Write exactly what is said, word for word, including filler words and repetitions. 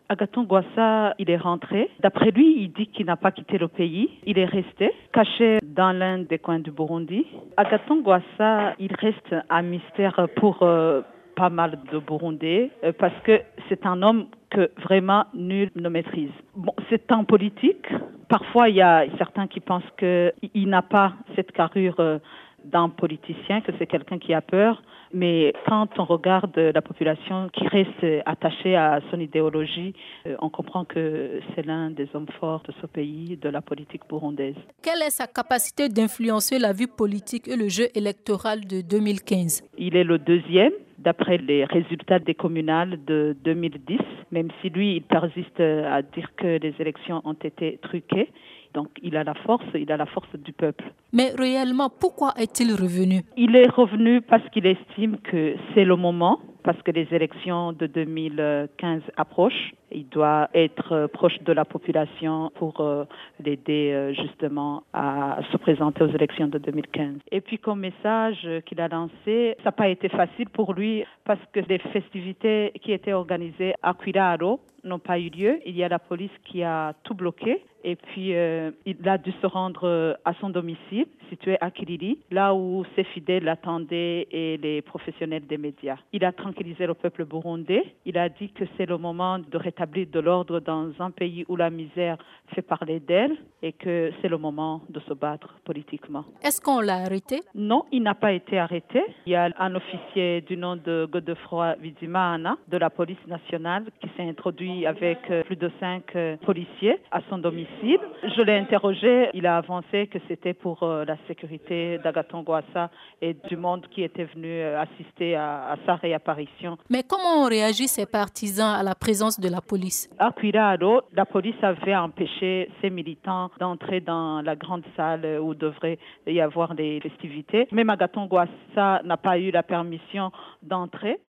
Agathon Rwasa, il est rentré. D'après lui, il dit qu'il n'a pas quitté le pays. Il est resté caché dans l'un des coins du Burundi. Agathon Rwasa, il reste un mystère pour euh, pas mal de Burundais euh, parce que c'est un homme que vraiment nul ne maîtrise. Bon, c'est un politique. Parfois, il y a certains qui pensent qu'il n'a pas cette carrure euh, d'un politicien, que c'est quelqu'un qui a peur. Mais quand on regarde la population qui reste attachée à son idéologie, on comprend que c'est l'un des hommes forts de ce pays, de la politique burundaise. Quelle est sa capacité d'influencer la vie politique et le jeu électoral de deux mille quinze? Il est le deuxième, d'après les résultats des communales de deux mille dix, même si lui, il persiste à dire que les élections ont été truquées. Donc, il a la force, il a la force du peuple. Mais réellement, pourquoi est-il revenu? Il est revenu parce qu'il estime que c'est le moment, parce que les élections de deux mille quinze approchent. Il doit être proche de la population pour euh, l'aider euh, justement à se présenter aux élections de deux mille quinze. Et puis comme message qu'il a lancé, ça n'a pas été facile pour lui parce que les festivités qui étaient organisées à Quiraro n'ont pas eu lieu. Il y a la police qui a tout bloqué. Et puis, euh, il a dû se rendre à son domicile, situé à Kiriri, là où ses fidèles l'attendaient et les professionnels des médias. Il a tranquillisé le peuple burundais. Il a dit que c'est le moment de rétablir de l'ordre dans un pays où la misère fait parler d'elle et que c'est le moment de se battre politiquement. Est-ce qu'on l'a arrêté? Non, il n'a pas été arrêté. Il y a un officier du nom de Godefroy Bizimana de la police nationale qui s'est introduit avec plus de cinq policiers à son domicile. Je l'ai interrogé, il a avancé que c'était pour euh, la sécurité d'Agathon Rwasa et du monde qui était venu euh, assister à, à sa réapparition. Mais comment ont réagi ses partisans à la présence de la police? À Quiraro, la police avait empêché ses militants d'entrer dans la grande salle où devrait y avoir les festivités. Même Agathon Rwasa n'a pas eu la permission d'entrer.